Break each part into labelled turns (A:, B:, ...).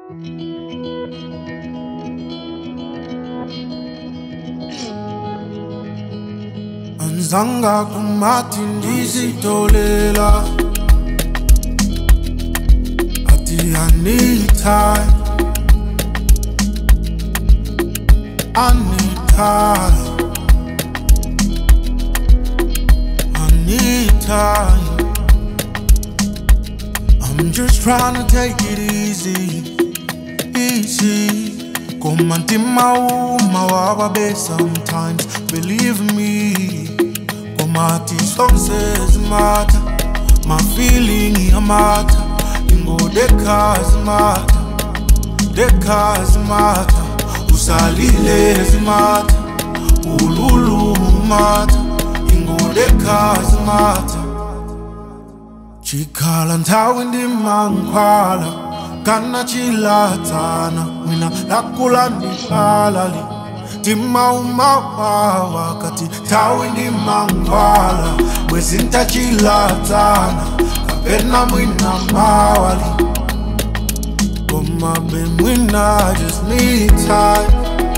A: Anzanga kumati ndizitolela ati I need time, I need time, I need time. I'm just trying to take it easy, easy. Komantima wawabe sometimes, believe me. Komati song says matter, my feeling matter. Ingo dekas matter, usalile matter, ululu matter. Ingo dekas matter. Chikala ntawe ndimangkwala, kana chilatana, mina nakula ndipalali. Tima umawawa kati tawe ndimangkwala, wezinta chilatana, kapena mwina mawali. Koma be mwina, I just need time,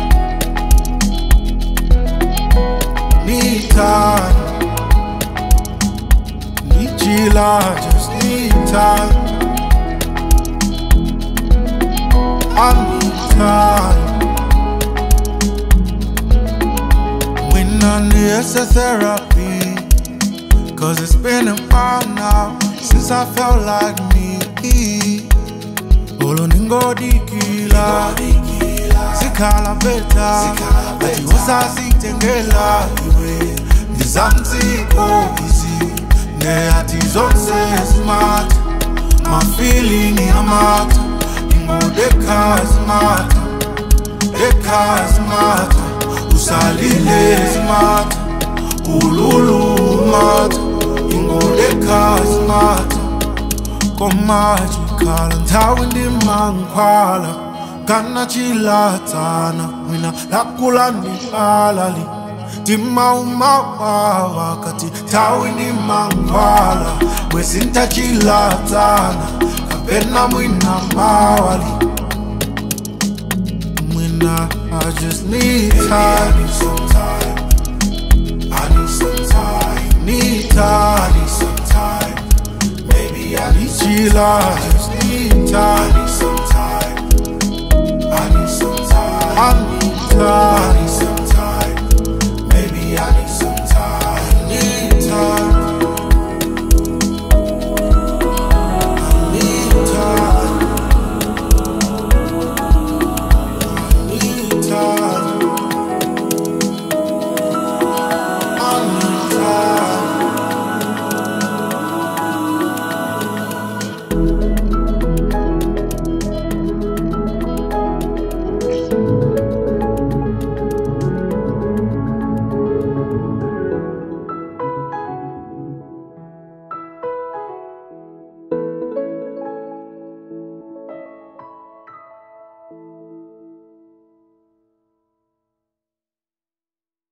A: need time. I just need time, I need time. When I need therapy, cause it's been a while now since I felt like me. Olo ningo dikila, sikala beta, ati wosa sitengela iwe, nizamziko easy. Ati zonse smart, my feeling matter. Ingo dekas matter, usalile matter, ululu matter. Ingo dekas matter. Koma chikala ntawe ndimangkwala, kana chilatana, mina nakula ndipalali. Tima umawawa kati tawe ndimangkwala, wezinta chilatana, kapena mwina mawali. Mwina, I just need time, I need some time, I need some time, need time, I need some time. Maybe I need chila, I just need time.